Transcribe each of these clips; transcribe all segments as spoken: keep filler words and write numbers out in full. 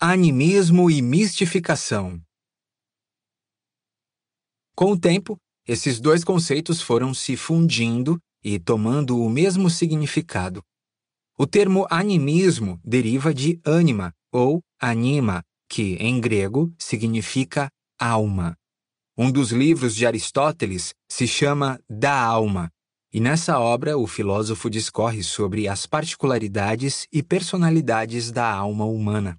Animismo e mistificação. Com o tempo, esses dois conceitos foram se fundindo e tomando o mesmo significado. O termo animismo deriva de ânima ou anima, que, em grego, significa alma. Um dos livros de Aristóteles se chama Da Alma, e nessa obra o filósofo discorre sobre as particularidades e personalidades da alma humana.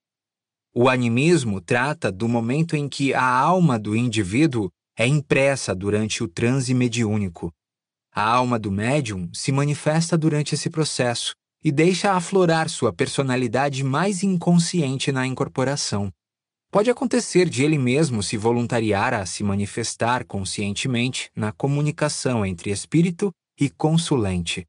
O animismo trata do momento em que a alma do indivíduo é impressa durante o transe mediúnico. A alma do médium se manifesta durante esse processo e deixa aflorar sua personalidade mais inconsciente na incorporação. Pode acontecer de ele mesmo se voluntariar a se manifestar conscientemente na comunicação entre espírito e consulente.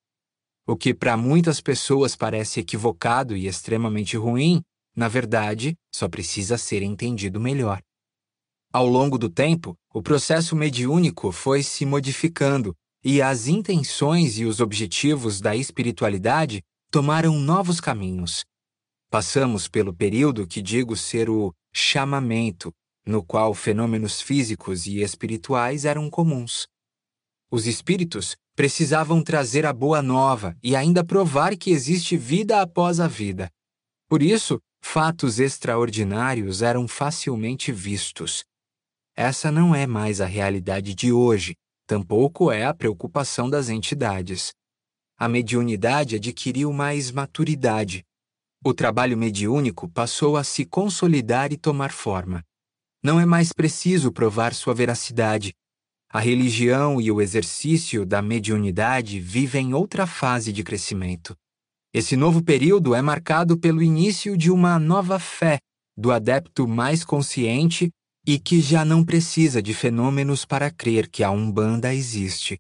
O que para muitas pessoas parece equivocado e extremamente ruim, na verdade, só precisa ser entendido melhor. Ao longo do tempo, o processo mediúnico foi se modificando e as intenções e os objetivos da espiritualidade tomaram novos caminhos. Passamos pelo período que digo ser o chamamento, no qual fenômenos físicos e espirituais eram comuns. Os espíritos precisavam trazer a boa nova e ainda provar que existe vida após a vida. Por isso, fatos extraordinários eram facilmente vistos. Essa não é mais a realidade de hoje, tampouco é a preocupação das entidades. A mediunidade adquiriu mais maturidade. O trabalho mediúnico passou a se consolidar e tomar forma. Não é mais preciso provar sua veracidade. A religião e o exercício da mediunidade vivem outra fase de crescimento. Esse novo período é marcado pelo início de uma nova fé do adepto mais consciente e que já não precisa de fenômenos para crer que a Umbanda existe.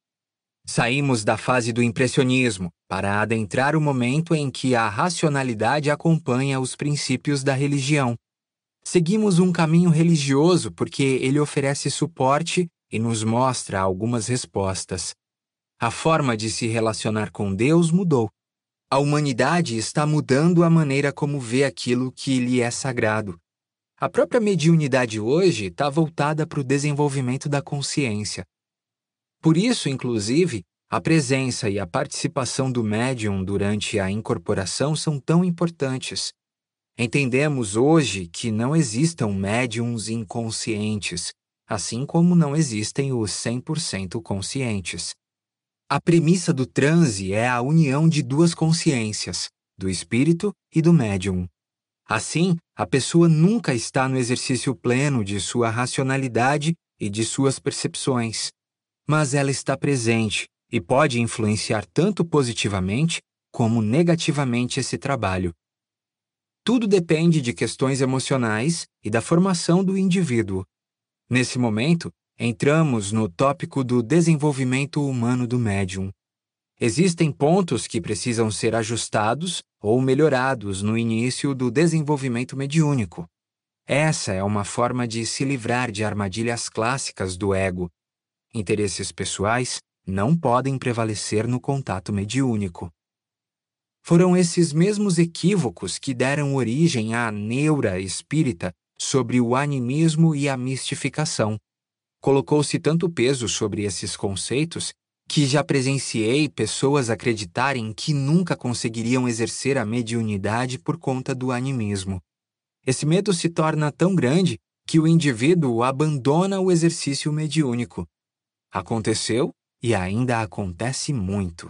Saímos da fase do impressionismo para adentrar o momento em que a racionalidade acompanha os princípios da religião. Seguimos um caminho religioso porque ele oferece suporte e nos mostra algumas respostas. A forma de se relacionar com Deus mudou. A humanidade está mudando a maneira como vê aquilo que lhe é sagrado. A própria mediunidade hoje está voltada para o desenvolvimento da consciência. Por isso, inclusive, a presença e a participação do médium durante a incorporação são tão importantes. Entendemos hoje que não existam médiums inconscientes, assim como não existem os cem por cento conscientes. A premissa do transe é a união de duas consciências, do espírito e do médium. Assim, a pessoa nunca está no exercício pleno de sua racionalidade e de suas percepções, mas ela está presente e pode influenciar tanto positivamente como negativamente esse trabalho. Tudo depende de questões emocionais e da formação do indivíduo. Nesse momento, entramos no tópico do desenvolvimento humano do médium. Existem pontos que precisam ser ajustados ou melhorados no início do desenvolvimento mediúnico. Essa é uma forma de se livrar de armadilhas clássicas do ego. Interesses pessoais não podem prevalecer no contato mediúnico. Foram esses mesmos equívocos que deram origem à neura espírita sobre o animismo e a mistificação. Colocou-se tanto peso sobre esses conceitos que já presenciei pessoas acreditarem que nunca conseguiriam exercer a mediunidade por conta do animismo. Esse medo se torna tão grande que o indivíduo abandona o exercício mediúnico. Aconteceu e ainda acontece muito.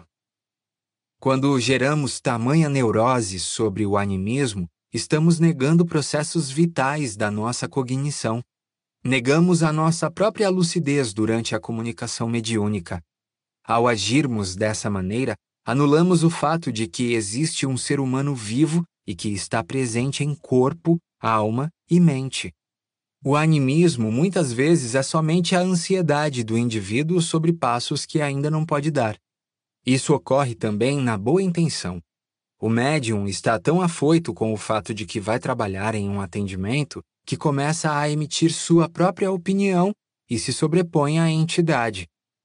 Quando geramos tamanha neurose sobre o animismo, estamos negando processos vitais da nossa cognição. Negamos a nossa própria lucidez durante a comunicação mediúnica. Ao agirmos dessa maneira, anulamos o fato de que existe um ser humano vivo e que está presente em corpo, alma e mente. O animismo muitas vezes é somente a ansiedade do indivíduo sobre passos que ainda não pode dar. Isso ocorre também na boa intenção. O médium está tão afoito com o fato de que vai trabalhar em um atendimento que começa a emitir sua própria opinião e se sobrepõe à entidade.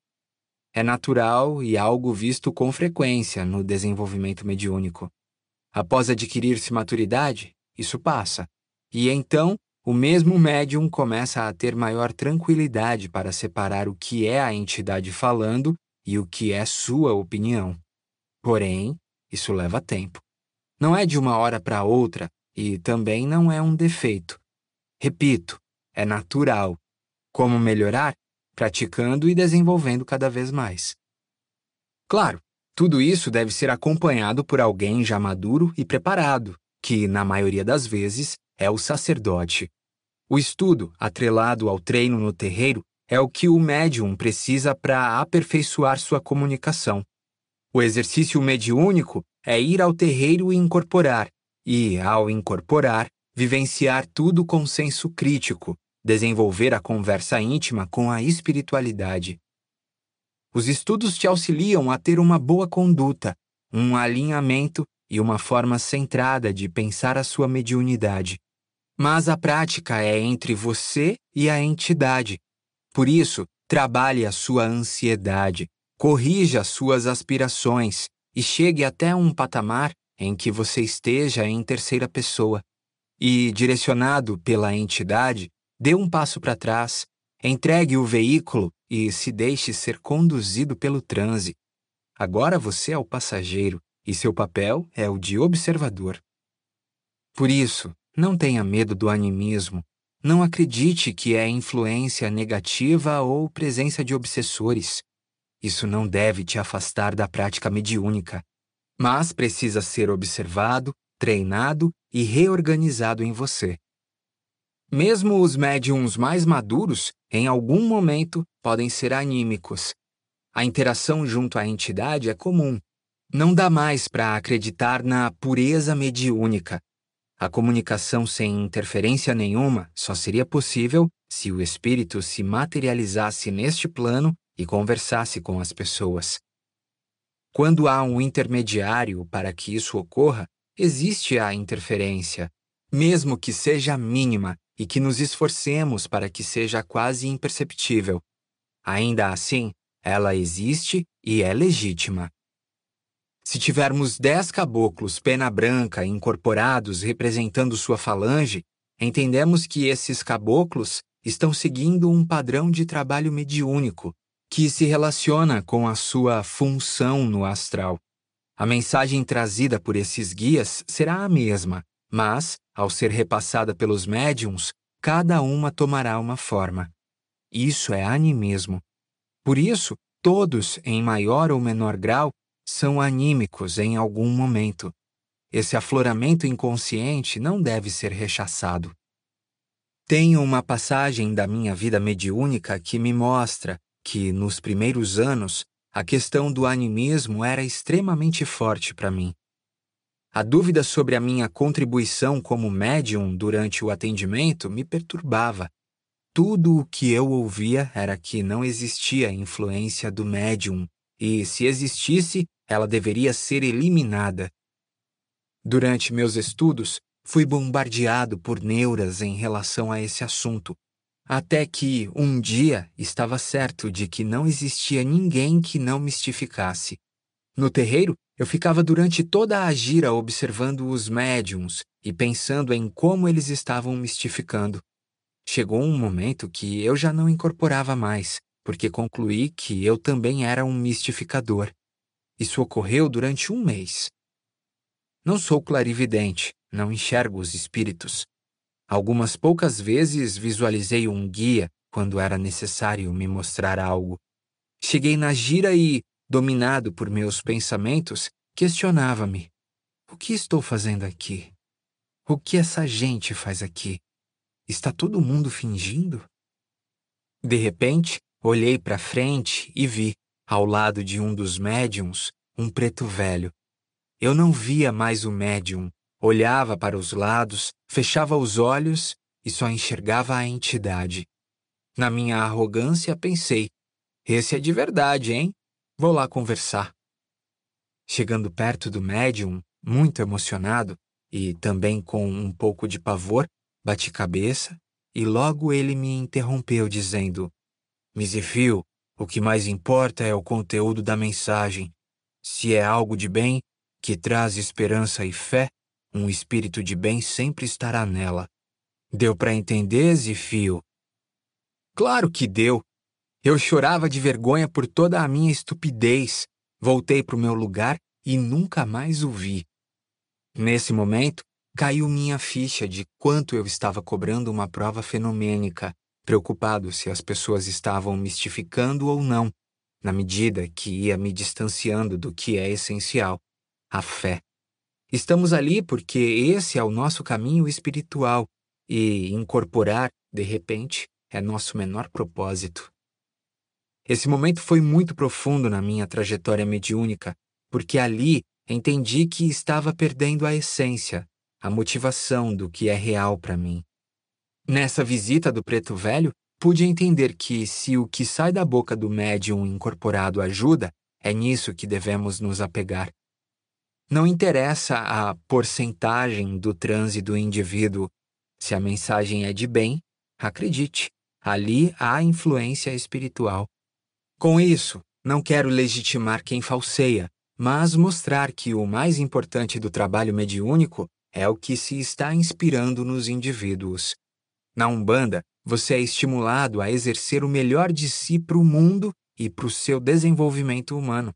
É natural e algo visto com frequência no desenvolvimento mediúnico. Após adquirir-se maturidade, isso passa. E então, o mesmo médium começa a ter maior tranquilidade para separar o que é a entidade falando e o que é sua opinião. Porém, isso leva tempo. Não é de uma hora para outra e também não é um defeito. Repito, é natural. Como melhorar? Praticando e desenvolvendo cada vez mais. Claro, tudo isso deve ser acompanhado por alguém já maduro e preparado, que, na maioria das vezes, é o sacerdote. O estudo, atrelado ao treino no terreiro, é o que o médium precisa para aperfeiçoar sua comunicação. O exercício mediúnico é ir ao terreiro e incorporar, e, ao incorporar, vivenciar tudo com senso crítico, desenvolver a conversa íntima com a espiritualidade. Os estudos te auxiliam a ter uma boa conduta, um alinhamento e uma forma centrada de pensar a sua mediunidade. Mas a prática é entre você e a entidade. Por isso, trabalhe a sua ansiedade, corrija suas aspirações e chegue até um patamar em que você esteja em terceira pessoa. E, direcionado pela entidade, dê um passo para trás, entregue o veículo e se deixe ser conduzido pelo transe. Agora você é o passageiro e seu papel é o de observador. Por isso, não tenha medo do animismo. Não acredite que é influência negativa ou presença de obsessores. Isso não deve te afastar da prática mediúnica, mas precisa ser observado, treinado e reorganizado em você. Mesmo os médiums mais maduros, em algum momento, podem ser anímicos. A interação junto à entidade é comum. Não dá mais para acreditar na pureza mediúnica. A comunicação sem interferência nenhuma só seria possível se o espírito se materializasse neste plano e conversasse com as pessoas. Quando há um intermediário para que isso ocorra, existe a interferência, mesmo que seja mínima e que nos esforcemos para que seja quase imperceptível. Ainda assim, ela existe e é legítima. Se tivermos dez caboclos pena branca incorporados representando sua falange, entendemos que esses caboclos estão seguindo um padrão de trabalho mediúnico, que se relaciona com a sua função no astral. A mensagem trazida por esses guias será a mesma, mas, ao ser repassada pelos médiuns, cada uma tomará uma forma. Isso é animismo. Por isso, todos, em maior ou menor grau, são anímicos em algum momento. Esse afloramento inconsciente não deve ser rechaçado. Tenho uma passagem da minha vida mediúnica que me mostra que, nos primeiros anos, a questão do animismo era extremamente forte para mim. A dúvida sobre a minha contribuição como médium durante o atendimento me perturbava. Tudo o que eu ouvia era que não existia influência do médium, e, se existisse, ela deveria ser eliminada. Durante meus estudos, fui bombardeado por neuras em relação a esse assunto, até que, um dia, estava certo de que não existia ninguém que não mistificasse. No terreiro, eu ficava durante toda a gira observando os médiums e pensando em como eles estavam mistificando. Chegou um momento que eu já não incorporava mais, porque concluí que eu também era um mistificador. Isso ocorreu durante um mês. Não sou clarividente, não enxergo os espíritos. Algumas poucas vezes visualizei um guia quando era necessário me mostrar algo. Cheguei na gira e, dominado por meus pensamentos, questionava-me: o que estou fazendo aqui? O que essa gente faz aqui? Está todo mundo fingindo? De repente, olhei para frente e vi, ao lado de um dos médiuns, um preto velho. Eu não via mais o médium, olhava para os lados, fechava os olhos e só enxergava a entidade. Na minha arrogância, pensei: esse é de verdade, hein? Vou lá conversar. Chegando perto do médium, muito emocionado e também com um pouco de pavor, bati cabeça e logo ele me interrompeu dizendo: Misifio, o que mais importa é o conteúdo da mensagem. Se é algo de bem, que traz esperança e fé, Um espírito de bem sempre estará nela. Deu para entender, Zifio? Claro que deu. Eu chorava de vergonha por toda a minha estupidez. Voltei para o meu lugar e nunca mais o vi. Nesse momento, caiu minha ficha de quanto eu estava cobrando uma prova fenomênica, preocupado se as pessoas estavam mistificando ou não, na medida que ia me distanciando do que é essencial, a fé. Estamos ali porque esse é o nosso caminho espiritual e incorporar, de repente, é nosso menor propósito. Esse momento foi muito profundo na minha trajetória mediúnica, porque ali entendi que estava perdendo a essência, a motivação do que é real para mim. Nessa visita do Preto Velho, pude entender que, se o que sai da boca do médium incorporado ajuda, é nisso que devemos nos apegar. Não interessa a porcentagem do transe do indivíduo. Se a mensagem é de bem, acredite, ali há influência espiritual. Com isso, não quero legitimar quem falseia, mas mostrar que o mais importante do trabalho mediúnico é o que se está inspirando nos indivíduos. Na Umbanda, você é estimulado a exercer o melhor de si para o mundo e para o seu desenvolvimento humano.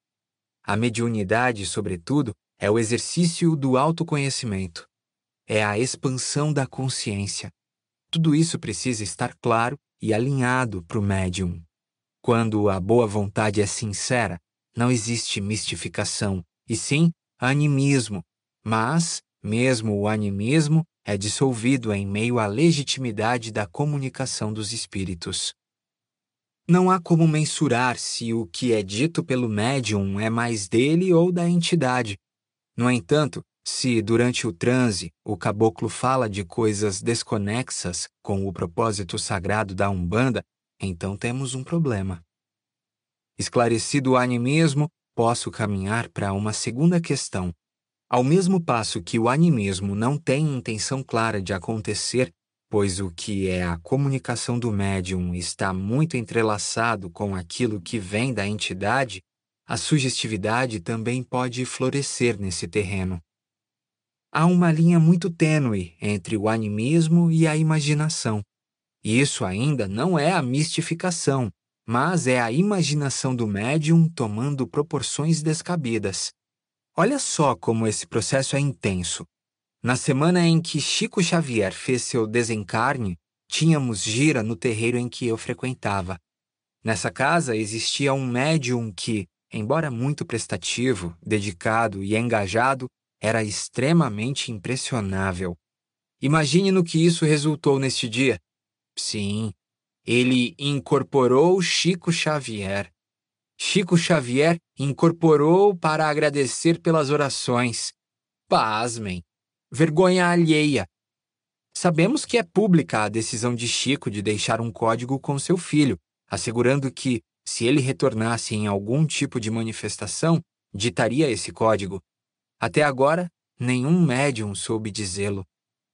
A mediunidade, sobretudo, é o exercício do autoconhecimento. É a expansão da consciência. Tudo isso precisa estar claro e alinhado para o médium. Quando a boa vontade é sincera, não existe mistificação, e sim animismo. Mas, mesmo o animismo é dissolvido em meio à legitimidade da comunicação dos espíritos. Não há como mensurar se o que é dito pelo médium é mais dele ou da entidade. No entanto, se durante o transe o caboclo fala de coisas desconexas com o propósito sagrado da Umbanda, então temos um problema. Esclarecido o animismo, posso caminhar para uma segunda questão. Ao mesmo passo que o animismo não tem intenção clara de acontecer, pois o que é a comunicação do médium está muito entrelaçado com aquilo que vem da entidade, a sugestividade também pode florescer nesse terreno. Há uma linha muito tênue entre o animismo e a imaginação. Isso ainda não é a mistificação, mas é a imaginação do médium tomando proporções descabidas. Olha só como esse processo é intenso. Na semana em que Chico Xavier fez seu desencarne, tínhamos gira no terreiro em que eu frequentava. Nessa casa existia um médium que, embora muito prestativo, dedicado e engajado, era extremamente impressionável. Imagine no que isso resultou neste dia. Sim, ele incorporou Chico Xavier. Chico Xavier incorporou para agradecer pelas orações. Pasmem! Vergonha alheia. Sabemos que é pública a decisão de Chico de deixar um código com seu filho, assegurando que, se ele retornasse em algum tipo de manifestação, ditaria esse código. Até agora, nenhum médium soube dizê-lo.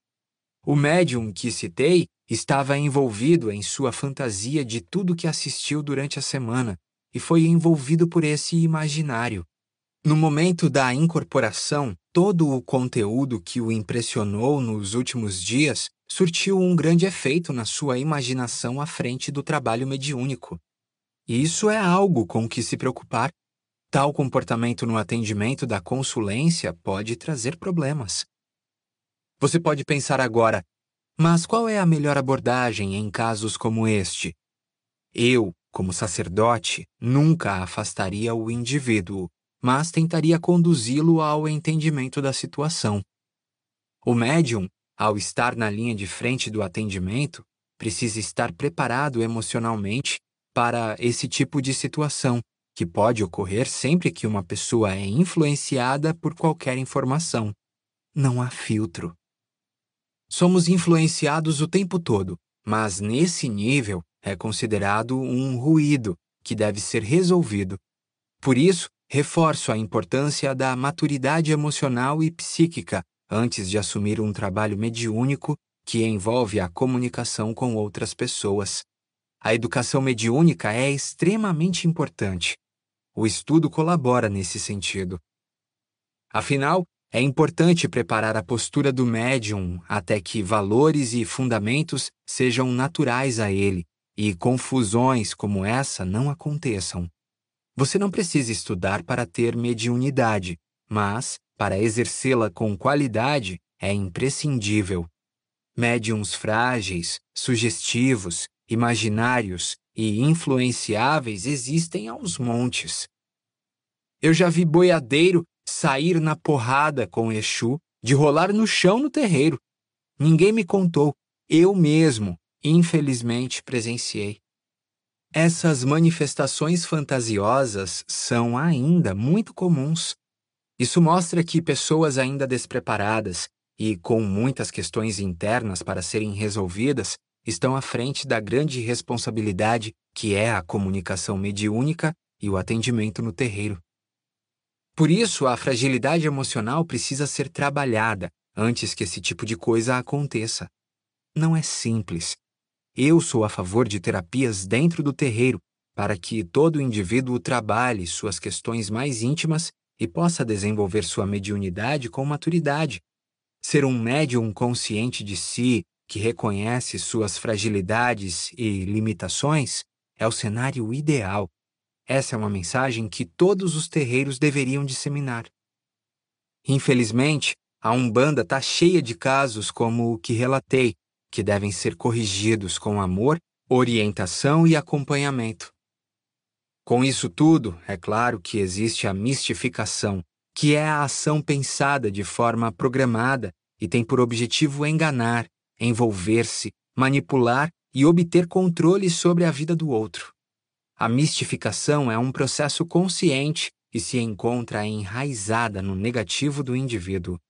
O médium que citei estava envolvido em sua fantasia de tudo que assistiu durante a semana e foi envolvido por esse imaginário. No momento da incorporação, todo o conteúdo que o impressionou nos últimos dias surtiu um grande efeito na sua imaginação à frente do trabalho mediúnico. E isso é algo com que se preocupar. Tal comportamento no atendimento da consulência pode trazer problemas. Você pode pensar agora, mas qual é a melhor abordagem em casos como este? Eu, como sacerdote, nunca afastaria o indivíduo, mas tentaria conduzi-lo ao entendimento da situação. O médium, ao estar na linha de frente do atendimento, precisa estar preparado emocionalmente para esse tipo de situação, que pode ocorrer sempre que uma pessoa é influenciada por qualquer informação. Não há filtro. Somos influenciados o tempo todo, mas nesse nível é considerado um ruído que deve ser resolvido. Por isso, reforço a importância da maturidade emocional e psíquica antes de assumir um trabalho mediúnico que envolve a comunicação com outras pessoas. A educação mediúnica é extremamente importante. O estudo colabora nesse sentido. Afinal, É importante preparar a postura do médium até que valores e fundamentos sejam naturais a ele e confusões como essa não aconteçam. Você não precisa estudar para ter mediunidade, mas, para exercê-la com qualidade, é imprescindível. Médiuns frágeis, sugestivos, imaginários e influenciáveis existem aos montes. Eu já vi boiadeiro sair na porrada com Exu, de rolar no chão no terreiro. Ninguém me contou, eu mesmo, infelizmente, presenciei. Essas manifestações fantasiosas são ainda muito comuns. Isso mostra que pessoas ainda despreparadas e com muitas questões internas para serem resolvidas estão à frente da grande responsabilidade que é a comunicação mediúnica e o atendimento no terreiro. Por isso, a fragilidade emocional precisa ser trabalhada antes que esse tipo de coisa aconteça. Não é simples. Eu sou a favor de terapias dentro do terreiro para que todo indivíduo trabalhe suas questões mais íntimas e possa desenvolver sua mediunidade com maturidade. Ser um médium consciente de si, que reconhece suas fragilidades e limitações, é o cenário ideal. Essa é uma mensagem que todos os terreiros deveriam disseminar. Infelizmente, a Umbanda está cheia de casos como o que relatei, que devem ser corrigidos com amor, orientação e acompanhamento. Com isso tudo, é claro que existe a mistificação, que é a ação pensada de forma programada e tem por objetivo enganar, envolver-se, manipular e obter controle sobre a vida do outro. A mistificação é um processo consciente e se encontra enraizada no negativo do indivíduo.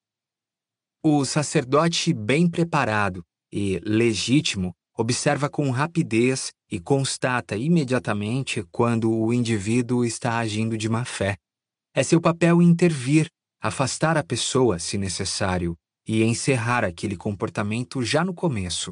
O sacerdote bem preparado e legítimo observa com rapidez e constata imediatamente quando o indivíduo está agindo de má fé. É seu papel intervir, afastar a pessoa, se necessário, e encerrar aquele comportamento já no começo.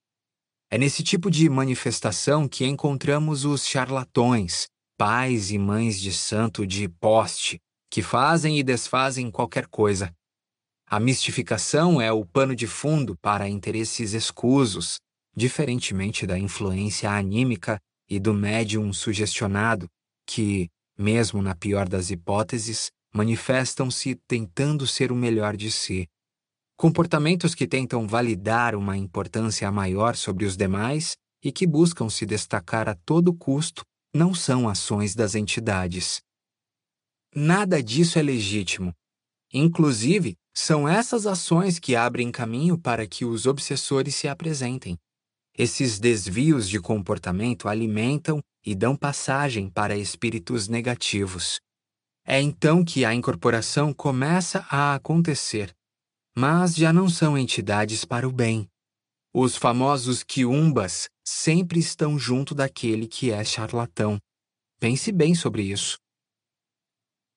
É nesse tipo de manifestação que encontramos os charlatões, pais e mães de santo de poste, que fazem e desfazem qualquer coisa. A mistificação é o pano de fundo para interesses escusos, diferentemente da influência anímica e do médium sugestionado, que, mesmo na pior das hipóteses, manifestam-se tentando ser o melhor de si. Comportamentos que tentam validar uma importância maior sobre os demais e que buscam se destacar a todo custo não são ações das entidades. Nada disso é legítimo. Inclusive, são essas ações que abrem caminho para que os obsessores se apresentem. Esses desvios de comportamento alimentam e dão passagem para espíritos negativos. É então que a incorporação começa a acontecer. Mas já não são entidades para o bem. Os famosos quiumbas sempre estão junto daquele que é charlatão. Pense bem sobre isso.